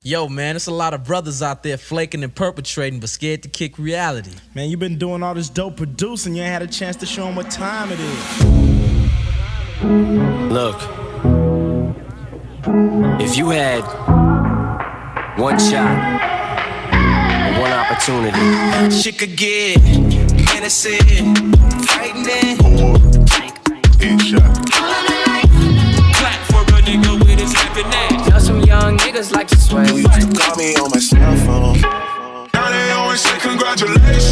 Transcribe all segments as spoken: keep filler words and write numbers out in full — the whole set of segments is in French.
Yo, man, there's a lot of brothers out there flaking and perpetrating, but scared to kick reality. Man, you been doing all this dope producing, you ain't had a chance to show them what time it is. Look, if you had one shot, one opportunity, shit could get innocent, frightening. Headshot. Clap for a nigga with his happiness. Know some young niggas like to sway. You used to call me on my cell phone. Now they always say congratulations.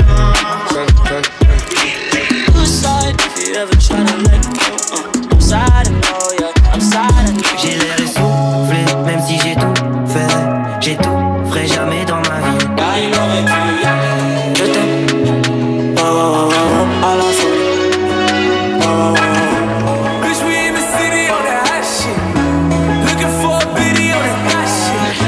Suicide if you ever try to let go. Uh, I'm sad and know, yeah, I'm sad and know. J'ai l'air essoufflé, même si j'ai tout fait. J'ai tout, ferai jamais dans ma vie. Car il aurait pu, yeah. Je t'aime. Oh, oh, oh, à la folie. Oh, oh, oh. Bitch, we in the city on that hot shit. Looking for a biddy on that hot shit.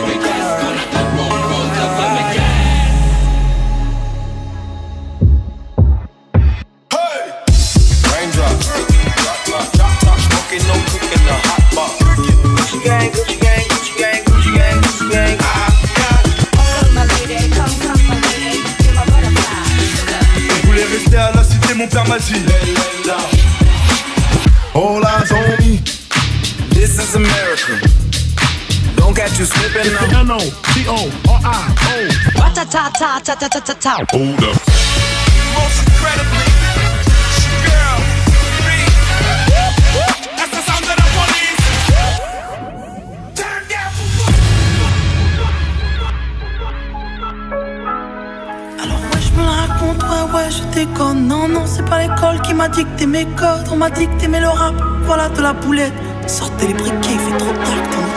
Hey! Raindrops. Drop, drop, drop, drop. Smoking, no cooking, the hot box. Gucci gang, Gucci gang, Gucci gang, Gucci gang, Gucci gang. I got Come my lady, come, come my lady, you're my butterfly. Je voulais rester à la cité, mon père m'a dit all eyes on me. This is America. Don't catch you slipping now. N O T O R I O. Ra-ta-ta-ta-ta-ta-ta-ta. Hold up. Most incredibly, it's your girl, me. That's the sound of the police. Turn down for what? Alors ouais je me la raconte, ouais ouais je déconne. Non non c'est pas l'école qui m'a dicté mes codes. On m'a dit que t'aimais le rap, voilà de la boulette. Sortez les briquets, il fait trop tard que t'en